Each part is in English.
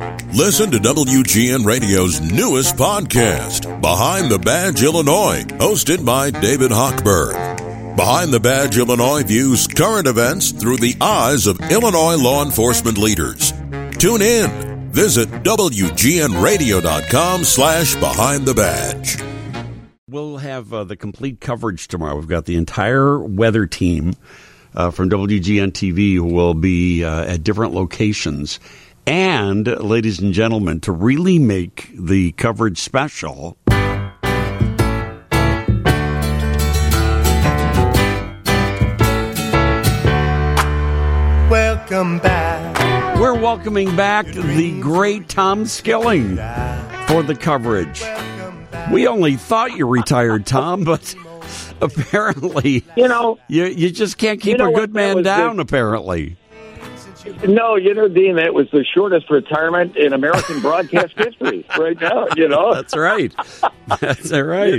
Listen to WGN Radio's newest podcast, Behind the Badge Illinois, hosted by David Hochberg. Behind the Badge Illinois views current events through the eyes of Illinois law enforcement leaders. Tune in. Visit WGNradio.com/Behind the Badge. We'll have the complete coverage tomorrow. We've got the entire weather team from WGN TV who will be at different locations. And, ladies and gentlemen, to really make the coverage special, welcome back. We're welcoming back the great Tom Skilling for the coverage. We only thought you retired, Tom, but apparently, you just can't keep a good man down, apparently. No, Dean, that was the shortest retirement in American broadcast history right now, That's right. That's right.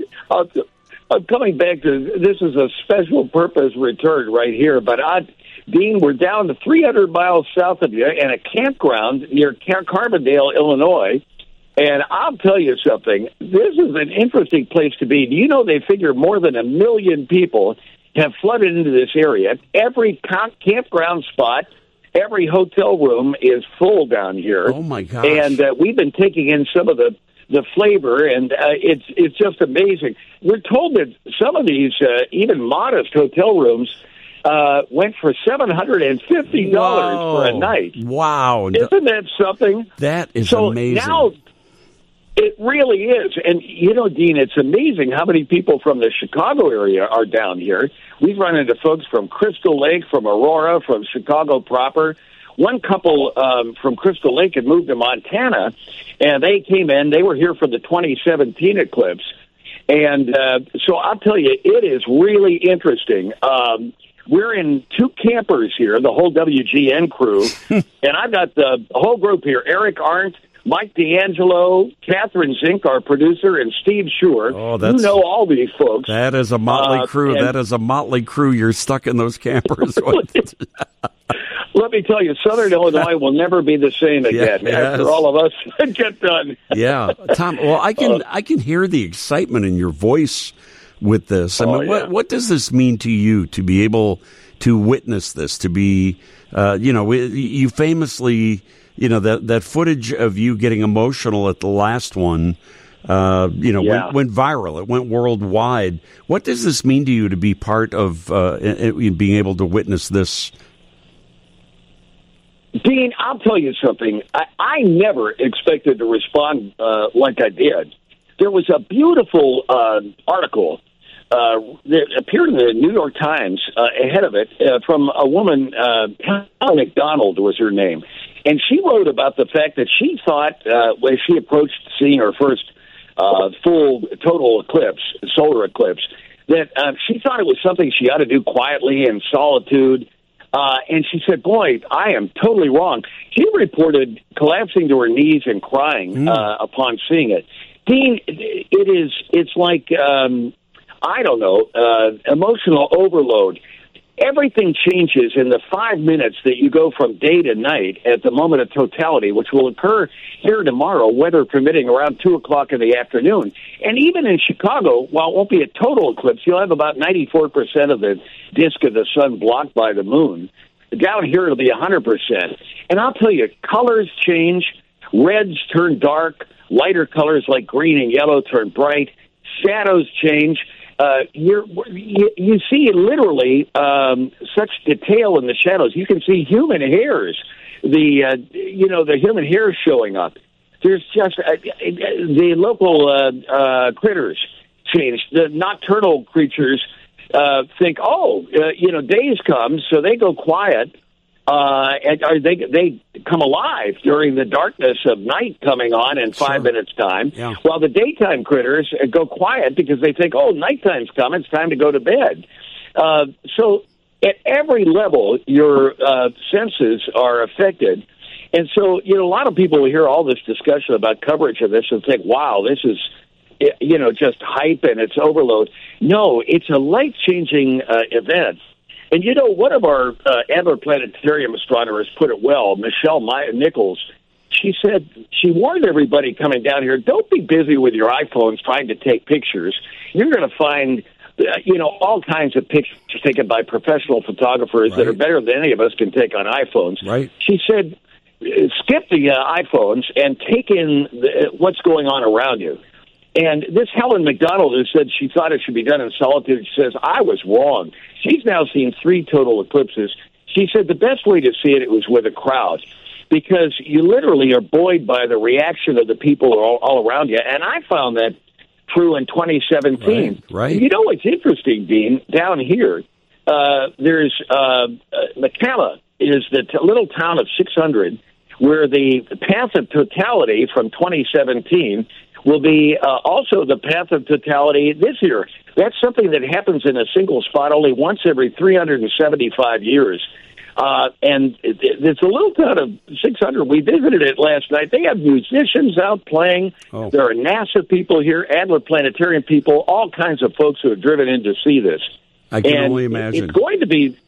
I'm coming back to, this is a special purpose return right here, but Dean, we're down to 300 miles south of you and a campground near Carbondale, Illinois. And I'll tell you something, this is an interesting place to be. Do you know they figure more than 1 million people have flooded into this area? Every campground spot, every hotel room is full down here. Oh, my gosh. And we've been taking in some of the flavor, and it's just amazing. We're told that some of these, even modest hotel rooms, went for $750 for a night. Wow. Isn't that something? That is amazing. Now, it really is. And, Dean, it's amazing how many people from the Chicago area are down here. We've run into folks from Crystal Lake, from Aurora, from Chicago proper. One couple from Crystal Lake had moved to Montana, and they came in. They were here for the 2017 eclipse. And so I'll tell you, it is really interesting. We're in 2 campers here, the whole WGN crew. And I've got the whole group here, Eric Arndt, Mike D'Angelo, Catherine Zink, our producer, and Steve Schur. Oh, you know all these folks. That is a motley crew. That is a motley crew. You're stuck in those campers. Let me tell you, Southern Illinois will never be the same again after all of us get done. Yeah, Tom. Well, I can hear the excitement in your voice with this. I mean, what does this mean to you to be able to witness this? To be, you famously. That footage of you getting emotional at the last one, went viral. It went worldwide. What does this mean to you to be part of being able to witness this? Dean, I'll tell you something. I never expected to respond like I did. There was a beautiful article that appeared in the New York Times ahead of it from a woman, Helen McDonald was her name. And she wrote about the fact that she thought, when she approached seeing her first full total eclipse, solar eclipse, that she thought it was something she ought to do quietly in solitude. And she said, boy, I am totally wrong. She reported collapsing to her knees and crying upon seeing it. Dean, it's like, I don't know, emotional overload. Everything changes in the 5 minutes that you go from day to night at the moment of totality, which will occur here tomorrow, weather permitting, around 2 o'clock in the afternoon. And even in Chicago, while it won't be a total eclipse, you'll have about 94% of the disk of the sun blocked by the moon. Down here, it'll be 100%. And I'll tell you, colors change. Reds turn dark. Lighter colors like green and yellow turn bright. Shadows change. You see literally such detail in the shadows. You can see human hairs, the human hairs showing up. There's just the local critters change. The nocturnal creatures think, days come, so they go quiet. And they come alive during the darkness of night coming on in 5 minutes' time, while the daytime critters go quiet because they think, nighttime's coming, it's time to go to bed. So at every level, your senses are affected. And so, a lot of people hear all this discussion about coverage of this and think, wow, this is, just hype and it's overload. No, it's a life-changing event. And, one of our Adler Planetarium astronomers put it well, Michelle Nichols. she said she warned everybody coming down here, don't be busy with your iPhones trying to take pictures. You're going to find, all kinds of pictures taken by professional photographers that are better than any of us can take on iPhones. Right. She said, skip the iPhones and take in what's going on around you. And this Helen McDonald, who said she thought it should be done in solitude, says, I was wrong. She's now seen 3 total eclipses. She said the best way to see it was with a crowd, because you literally are buoyed by the reaction of the people all around you. And I found that true in 2017. Right. You know what's interesting, Dean? Down here, there's McCalla is the little town of 600 where the path of totality from 2017 will be also the path of totality this year. That's something that happens in a single spot only once every 375 years. And it's a little town of 600. We visited it last night. They have musicians out playing. Oh. There are NASA people here, Adler Planetarium people, all kinds of folks who have driven in to see this. I can only imagine. It's going to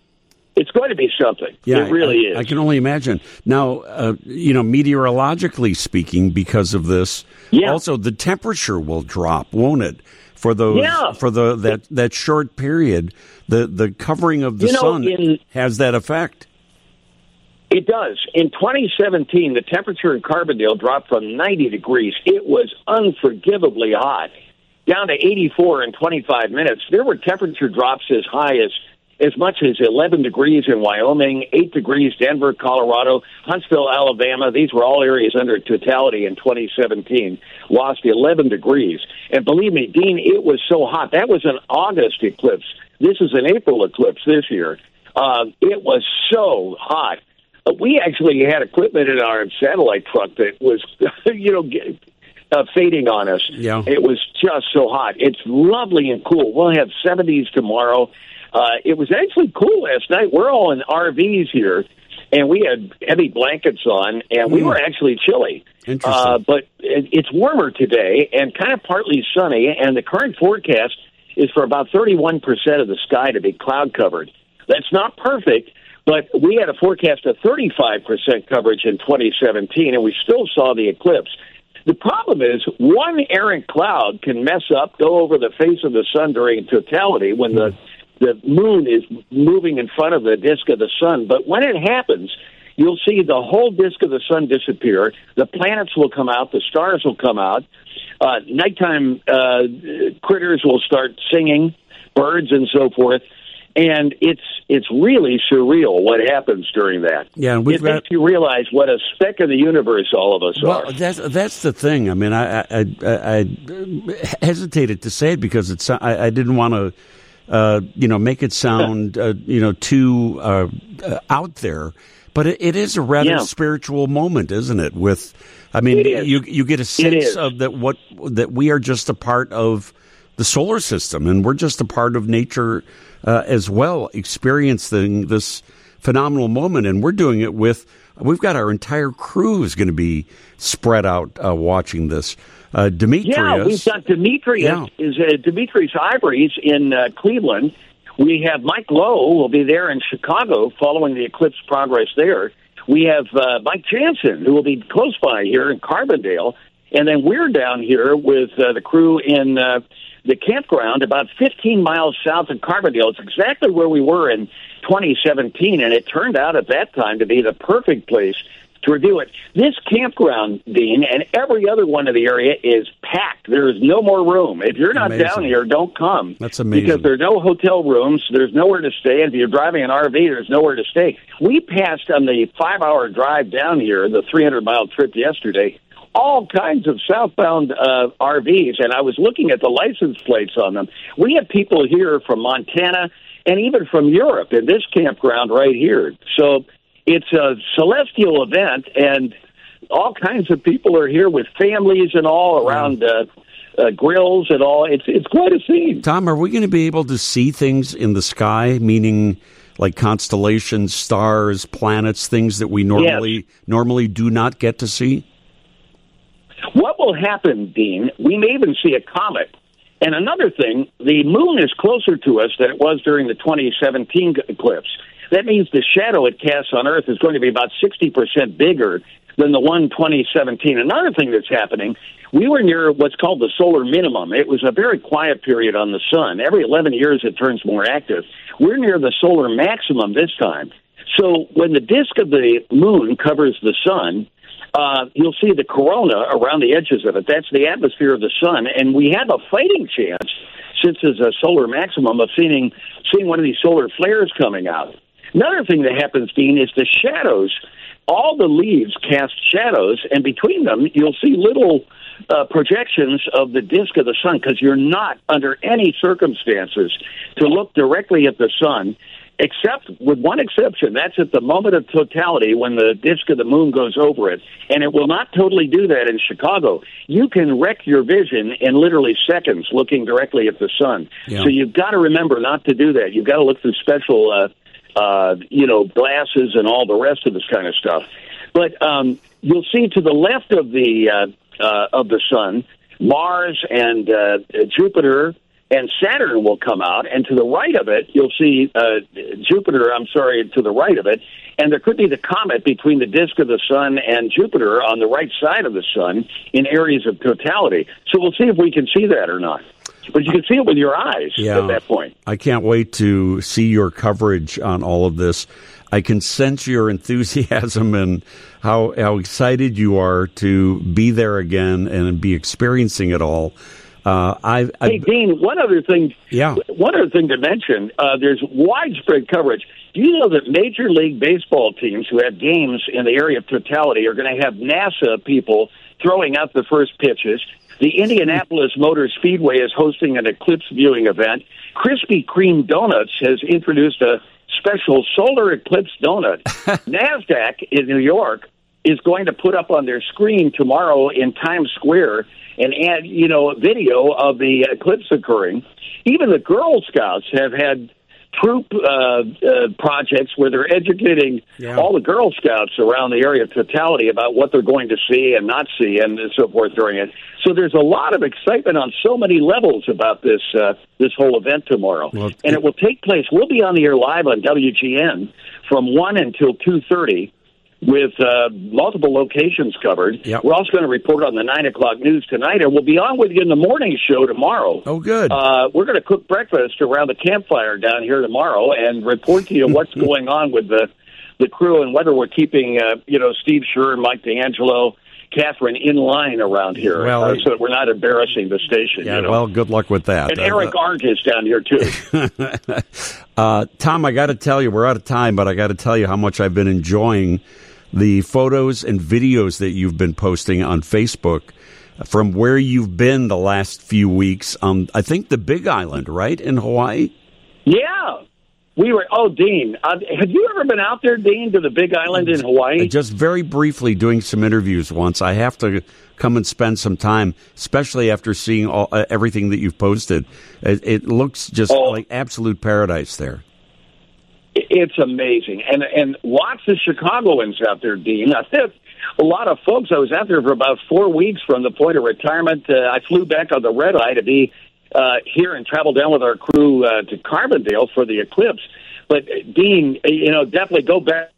be something. Yeah, it really is. I can only imagine. Now, meteorologically speaking, because of this, also the temperature will drop, won't it? For those, that short period, the covering of the sun has that effect. It does. In 2017, the temperature in Carbondale dropped from 90 degrees. It was unforgivably hot, down to 84 in 25 minutes. There were temperature drops as much as 11 degrees in Wyoming, 8 degrees Denver, Colorado, Huntsville, Alabama. These were all areas under totality in 2017. Lost 11 degrees. And believe me, Dean, it was so hot. That was an August eclipse. This is an April eclipse this year. It was so hot. We actually had equipment in our satellite truck that was, fading on us. Yeah. It was just so hot. It's lovely and cool. We'll have 70s tomorrow. It was actually cool last night. We're all in RVs here, and we had heavy blankets on, and we were actually chilly. Interesting. But it's warmer today and kind of partly sunny, and the current forecast is for about 31% of the sky to be cloud-covered. That's not perfect, but we had a forecast of 35% coverage in 2017, and we still saw the eclipse. The problem is one errant cloud can mess up, go over the face of the sun during totality when the moon is moving in front of the disk of the sun. But when it happens, you'll see the whole disk of the sun disappear. The planets will come out. The stars will come out. Nighttime critters will start singing, birds and so forth. And it's really surreal what happens during that. Yeah, and it makes you realize what a speck of the universe all of us are. Well, that's the thing. I mean, I hesitated to say it because I didn't want to make it sound too out there. But it is a rather spiritual moment, isn't it? You get a sense of that we are just a part of the solar system, and we're just a part of nature as well, experiencing this phenomenal moment. And we're doing it we've got our entire crew is going to be spread out watching this. Demetrius. Yeah, we've got Demetrius. Demetrius Ivory's in Cleveland. We have Mike Lowe will be there in Chicago following the eclipse progress there. We have Mike Jansen, who will be close by here in Carbondale. And then we're down here with the crew in the campground about 15 miles south of Carbondale. It's exactly where we were in 2017, and it turned out at that time to be the perfect place to review it. This campground, Dean, and every other one of the area is packed. There is no more room. If you're not down here, don't come. That's amazing. Because there are no hotel rooms. There's nowhere to stay. And if you're driving an RV, there's nowhere to stay. We passed on the 5-hour drive down here, the 300-mile trip yesterday, all kinds of southbound RVs, and I was looking at the license plates on them. We have people here from Montana and even from Europe in this campground right here. So it's a celestial event, and all kinds of people are here with families and all around grills and all. It's quite a scene. Tom, are we going to be able to see things in the sky, meaning like constellations, stars, planets, things that we normally do not get to see? What will happen, Dean, we may even see a comet. And another thing, the moon is closer to us than it was during the 2017 eclipse. That means the shadow it casts on Earth is going to be about 60% bigger than the one 2017. Another thing that's happening, we were near what's called the solar minimum. It was a very quiet period on the sun. Every 11 years it turns more active. We're near the solar maximum this time. So when the disk of the moon covers the sun, you'll see the corona around the edges of it. That's the atmosphere of the sun, and we have a fighting chance, since there's a solar maximum, of seeing one of these solar flares coming out. Another thing that happens, Dean, is the shadows. All the leaves cast shadows, and between them you'll see little projections of the disk of the sun, because you're not, under any circumstances, to look directly at the sun, except with one exception. That's at the moment of totality, when the disk of the moon goes over it, and it will not totally do that in Chicago. You can wreck your vision in literally seconds looking directly at the sun. Yeah. So you've got to remember not to do that. You've got to look through special glasses and all the rest of this kind of stuff. But you'll see to the left of the sun, Mars and Jupiter and Saturn will come out, and to the right of it, you'll see Jupiter, to the right of it, and there could be the comet between the disk of the sun and Jupiter on the right side of the sun in areas of totality. So we'll see if we can see that or not. But you can see it with your eyes at that point. I can't wait to see your coverage on all of this. I can sense your enthusiasm and how excited you are to be there again and be experiencing it all. Hey, Dean, one other thing to mention, there's widespread coverage. Do you know that Major League Baseball teams who have games in the area of totality are going to have NASA people throwing out the first pitches? The Indianapolis Motor Speedway is hosting an eclipse viewing event. Krispy Kreme Donuts has introduced a special solar eclipse donut. NASDAQ in New York is going to put up on their screen tomorrow in Times Square and add, video of the eclipse occurring. Even the Girl Scouts have had troop projects where they're educating all the Girl Scouts around the area of totality about what they're going to see and not see and so forth during it. So there's a lot of excitement on so many levels about this whole event tomorrow. Well, and it will take place. We'll be on the air live on WGN from 1 until 2:30. With multiple locations covered. Yep. We're also going to report on the 9 o'clock news tonight, and we'll be on with you in the morning show tomorrow. Oh, good. We're going to cook breakfast around the campfire down here tomorrow and report to you what's going on with the crew and whether we're keeping, Steve Scher, Mike D'Angelo, Catherine in line around here, so that we're not embarrassing the station. Yeah, well, good luck with that. And Eric Arndt is down here, too. Tom, I got to tell you, we're out of time, but I got to tell you how much I've been enjoying the photos and videos that you've been posting on Facebook from where you've been the last few weeks on, I think, the Big Island, right, in Hawaii? Yeah. Dean, have you ever been out there, Dean, to the Big Island in Hawaii? Just very briefly doing some interviews once. I have to come and spend some time, especially after seeing everything that you've posted. It looks just like absolute paradise there. It's amazing. And lots of Chicagoans out there, Dean. A lot of folks. I was out there for about 4 weeks from the point of retirement. I flew back on the red eye to be here and travel down with our crew to Carbondale for the eclipse. But, Dean, definitely go back.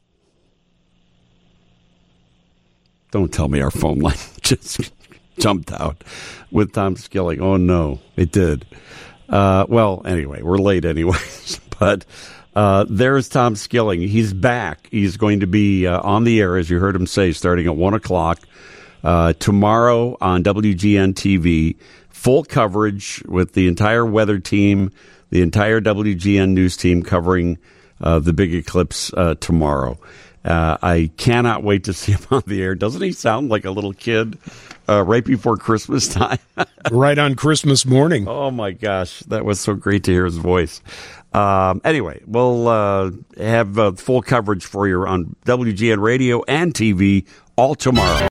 Don't tell me our phone line just jumped out with Tom Skilling. Oh, no, it did. Anyway, we're late anyways, but... there's Tom Skilling. He's back. He's going to be on the air, as you heard him say, starting at 1 o'clock tomorrow on WGN TV. Full coverage with the entire weather team, the entire WGN news team covering the big eclipse tomorrow. I cannot wait to see him on the air. Doesn't he sound like a little kid right before Christmas time? Right on Christmas morning. Oh, my gosh. That was so great to hear his voice. Anyway, we'll have full coverage for you on WGN Radio and TV all tomorrow.